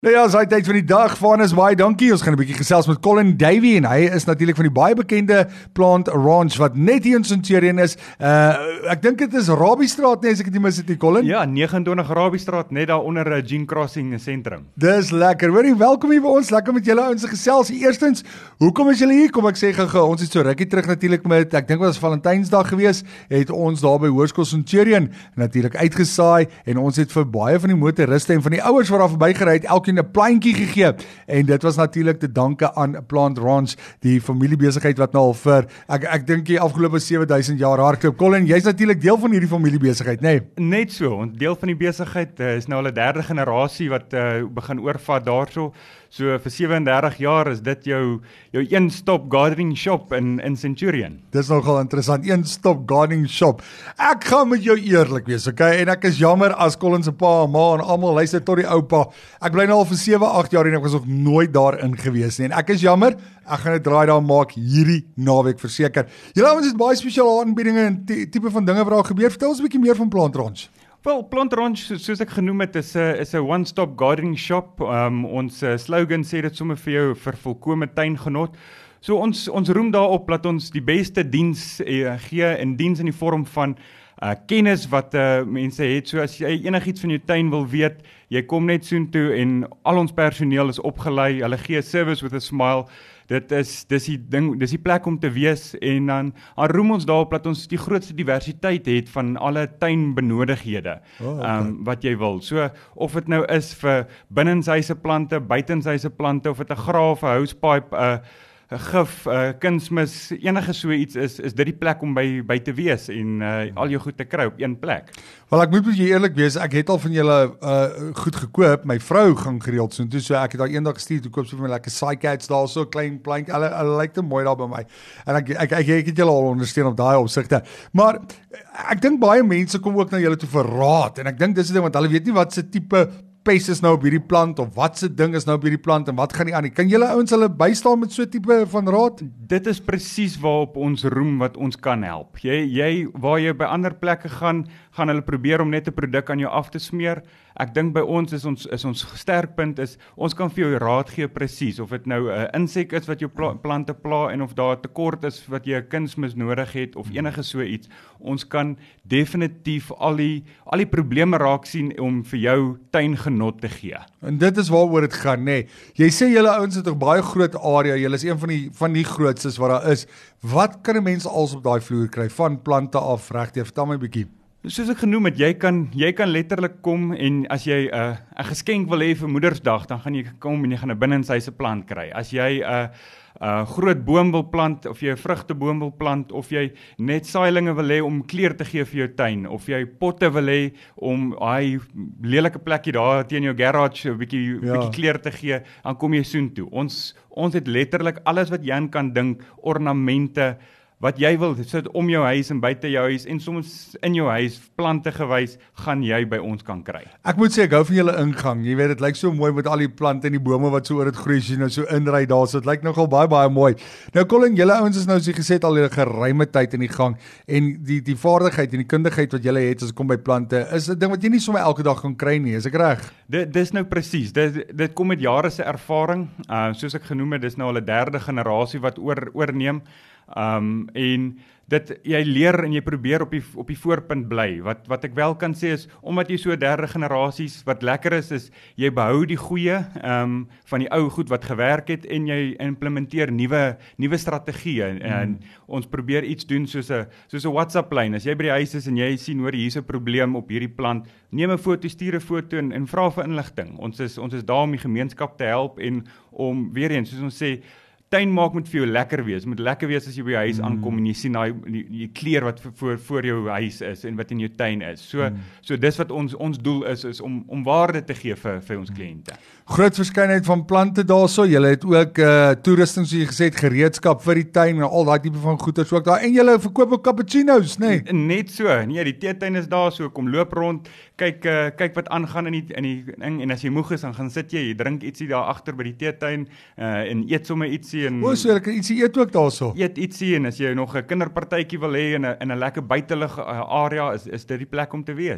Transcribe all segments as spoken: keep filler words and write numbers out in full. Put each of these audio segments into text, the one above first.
Nou ja, is hy tyd van die dag, van is baie dankie, ons gaan 'n bietjie gesels met Colin Davey en hy is natuurlik van die baie bekende Plant Ranch wat net hier in Centurion is. Uh, ek dink dit is Rabiestraat nie, as ek dit nie mis het nie, Colin. Ja, negenentwintig Rabiestraat, net daar onder 'n Gene Crossing sentrum. Dis lekker, hoorie, welkom hier by ons, lekker met julle ouens gesels. Eerstens, hoekom is julle hier? Kom ek sê gou-gou, ons het so rukkie terug natuurlik met, ek dink wat was Valentynsdag gewees, het ons daar by Hoërskool Centurion natuurlik uitgesaai en ons het vir baie van die motoriste en van die ouers wat daar verbygery het, elke 'n plantjie gegee en dit was natuurlik te danke aan Plant Ranch, die familiebesigheid wat nou al vir ek ek dink die afgelope sewe duisend jaar hardloop. Colin, jy's natuurlik deel van hierdie familiebesigheid, nê? Nee? Net so, ons deel van die besigheid uh, is nou al 'n derde generasie wat uh, begin oorvat daarso. So vir sewendertig jaar is dit jou jou een-stop gardening shop in in Centurion. Dis nogal interessant, een-stop gardening shop. Ek gaan met jou eerlik wees, okay? En ek is jammer as Colin se pa en ma en almal luister tot die oupa. Ek bly nou al vir sewe, agt jaar en ek was nog nooit daarin gewees nie. En ek is jammer, ek gaan 'n draai daar maak hierdie naweek verseker. Julle ouens het baie spesiale aanbiedinge en tipe van dinge wat daar gebeur. Vertel ons 'n bietjie meer van Plant Ranch. Wel, Plant Ranch, soos ek genoem het, is 'n is 'n one-stop gardening shop. Um, ons uh, slogan sê dit sommer vir jou vir volkomme tuingenot. So ons ons roem daarop dat ons die beste diens uh, gee en diens in die vorm van uh, kennis wat uh, mense het. So as jy enigiets van jou tuin wil weet, jy kom net soontoe en al ons personeel is opgelei. Hulle gee service with a smile. Dit is dis die ding, dis die plek om te wees en dan roem ons daarop dat ons die grootste diversiteit het van alle tuinbenodighede oh, okay. um, wat jy wil. So of dit nou is vir binnenshuise plante, buitenshuise plante, of dit 'n graaf, 'n housepipe, 'n 'n gif, 'n kunsmis, enige so iets is, is dit die plek om by by te wees en uh, al jou goed te kry op een plek. Wel, ek moet met jy eerlik wees, ek het al van julle uh, goed gekoop, my vrou gaan gereeld so, en toe so ek het daar eendag gestuur, toe koop sy vir my lekker Psycats daar, so klein plank, hulle, hulle lyk te mooi daar by my, en ek, ek, ek, ek het julle al ondersteun op daai opsigte, maar ek dink baie mense kom ook na julle toe vir raad, en ek dink dis die ding, want hulle weet nie wat se tipe pes is nou op hierdie plant, of wat se ding is nou op hierdie plant, en wat gaan nie aan nie. Kan julle ouens hulle bystaan met so tipe van raad? Dit is presies waarop ons roem wat ons kan help. Jy, jy, waar jy by ander plekke gaan, gaan hulle probeer om net 'n produk aan jou af te smeer. Ek dink by ons is ons is ons sterkpunt is, ons kan vir jou raad gee presies, of dit nou 'n uh, insek is wat jou pla plante pla, en of daar 'n tekort is wat jy 'n kunsmis nodig het, of enige so iets. Ons kan definitief al die, al die probleme raak sien om vir jou tuin genot te gee. En dit is waaroor dit gaan, nê. Nee. Jy sê julle ouens het 'n baie groot area, julle is een van die van die grootstes wat daar is. Wat kan 'n mens als op daai vloer kry van plante af regdeur? Vertel my 'n bietjie. Soos ek genoem het, jy kan jy kan letterlik kom en as jy 'n uh, 'n geskenk wil hê vir Moedersdag, dan gaan jy kom en jy gaan 'n binnenshuise plant kry. As jy 'n uh, 'n uh, groot boom wil plant, of jy 'n vrugteboom wil plant, of jy net saailinge wil hê om kleur te gee vir jou tuin, of jy potte wil hê om daai lelike plekkie daar teen jou garage 'n bietjie ja. bietjie kleur te gee, dan kom jy soontoe. Ons ons het letterlik alles wat jy aan kan dink, ornamente, wat jy wil, sit om jou huis en buite jou huis en soms in jou huis, plante gewys, gaan jy by ons kan kry. Ek moet sê, ek hou van julle ingang, jy weet, dit lyk so mooi met al die plante en die bome wat so oor dit groei, as jy nou so inry daar, so dit lyk nogal baie, baie mooi. Nou Colin, julle ouens is nou, soos jy gesê het, al 'n geruime tyd in die gang, en die, die vaardigheid en die kundigheid wat julle het, as dit kom by plante, is 'n ding wat jy nie sommer elke dag gaan kry nie, is ek reg? Dit dis nou presies, dit, dit kom met jare se ervaring, uh, soos ek genoem het, dis nou al 'n derde generasie wat oor, oorneem, Um, en dit, jy leer en jy probeer op die, op die voorpunt bly. Wat, wat ek wel kan sê is, omdat jy so derde generasies, wat lekker is, is jy behou die goeie um, van die ou goed wat gewerk het, en jy implementeer nuwe nuwe strategieë. Mm. En ons probeer iets doen soos 'n soos 'n WhatsApp-lyn. As jy by die huis is en jy sien hoor hier's 'n probleem op hierdie plant, neem 'n foto, stuur 'n foto en, en vra vir inligting. Ons is ons is daar om die gemeenskap te help en om weer eens, soos ons sê, tuin maak moet vir jou lekker wees, moet lekker wees as jy by jou huis aankom en jy sien daai die, die kleur wat voor voor jou huis is en wat in jou tuin is. So mm. so dis wat ons ons doel is is om om waarde te gee vir vir ons kliënte. Groot verskeidenheid van plante daarso. Julle het ook uh toerusting, soos jy gesê het, gereedskap vir die tuin en al daai tipe van goederes ook daar. En julle verkoop ook cappuccinos, nê? Nee? Net so. Nee, die teetuin is daar, so kom loop rond, kyk uh, kyk wat aangaan in die in die ding, en as jy moeg is dan gaan sit jy, jy drink ietsie daar agter by die teetuin uh, en eet sommer ietsie en O, so jy kan ietsie eet ook daarso. Eet ietsie, en as jy nog 'n kinderpartytjie wil hê in 'n in 'n lekker buitelug uh, area, is is dit die plek om te wees.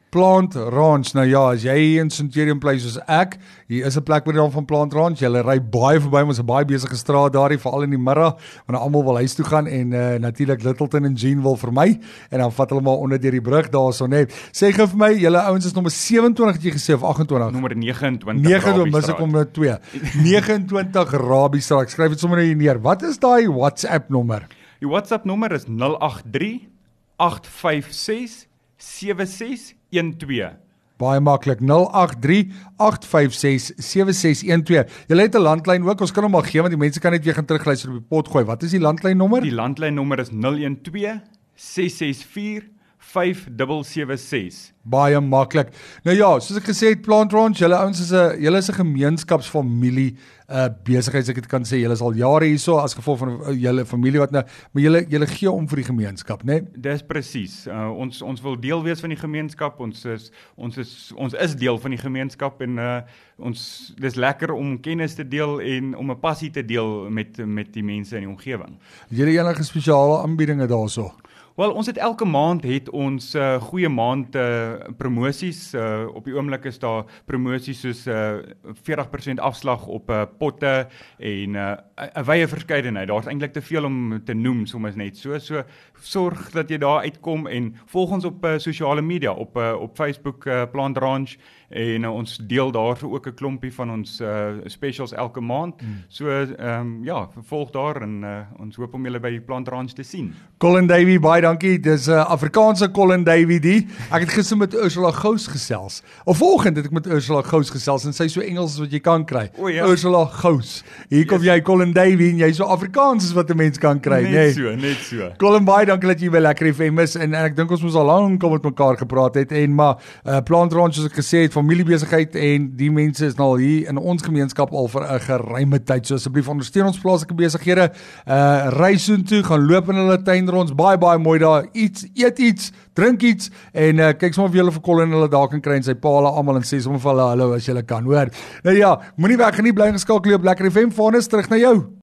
Plant Ranch, nou ja, as jy in Centurion bly soos ek, hier is 'n plek by die naam van Plant Ranch, jy ry baie verby, ons is 'n baie besige straat daar, veral in die middag, wanneer almal wil huis toe gaan, en uh, natuurlik Littleton en Jean wil vermy, en dan vat hulle maar onder deur die brug daarso, net. Sê gou vir my, julle ouens is nommer sewe-en-twintig het jy gesê, of agt en twintig? Nommer neges en twintig, neges, mis ek om na twee. neges en twintig Rabiestraat, ek skryf dit sommer nou hier neer. Wat is daai WhatsApp nommer? Die WhatsApp nommer is nul agt drie agt vyf ses sewe ses een twee. Baie maklik, nul agt drie agt vyf ses sewe ses een twee. Julle het 'n landlyn ook, ons kan hom maar gee, want die mense kan net weer gaan terugluister op die pot gooi. Wat is die landlyn nommer? Die landlyn nommer is nul een twee ses ses vier vyf sewe sewe ses. Baie maklik. Nou ja, soos ek gesê het, Plant Ranch, julle ouens is 'n julle is 'n gemeenskapsfamilie uh, besigheid, as ek dit kan sê. Julle is al jare hierso as gevolg van uh, julle familie wat nou, maar julle julle gee om vir die gemeenskap, né? Nee? Dis presies. Uh, ons ons wil deel wees van die gemeenskap. Ons is ons is ons is deel van die gemeenskap en uh, ons dis lekker om kennis te deel en om 'n passie te deel met met die mense in die omgewing. Julle enige spesiale aanbiedinge daarso? Wel, ons het elke maand het ons uh, goeie maand uh, promosies. Uh, op die oomblik is daar promosies soos uh, veertig persent afslag op uh, potte en 'n uh, wye verskeidenheid. Daar's eintlik te veel om te noem, soms net so. So sorg dat jy daar uitkom en volg ons op uh, sosiale media, op uh, op Facebook uh, Plant Ranch, en uh, ons deel daar ook 'n klompie van ons uh, specials elke maand. Hmm. So ehm um, ja, volg daar en uh, ons hoop om julle by Plant Ranch te sien. Colin Davey, baie dankie. Dis 'n uh, Afrikaanse Colin Davey die. Ek het gister met Ursula Gous gesels. Of vanoggend het ek met Ursula Gous gesels en sy is so Engels as wat jy kan kry. O, ja. Ursula Gous. Hier kom yes. jy Colin Davey en jy so Afrikaans as wat 'n mens kan kry, net nee. so, net so. Colin, baie dankie dat jy by Lekker F M is en, en ek dink ons moes al lank met mekaar gepraat het en maar uh, Plant Ranch, soos ek gesê het, familiebesigheid en die mense is nou al hier in ons gemeenskap al vir 'n geruime tyd. So asseblief ondersteun ons plaaslike besighede. Uh ry soontoe, gaan loop in hulle tuin rond. Baie baie mooi daar. Iets, eet iets, drink iets en uh, kyk sommer of jy hulle vir Colin hulle daar kan kry en sy pa hulle almal en sê sommer vir hulle hallo as jy kan, hoor. Nou ja, moenie weg nie, bly geskakel op Lekker F M. Vanus terug na jou.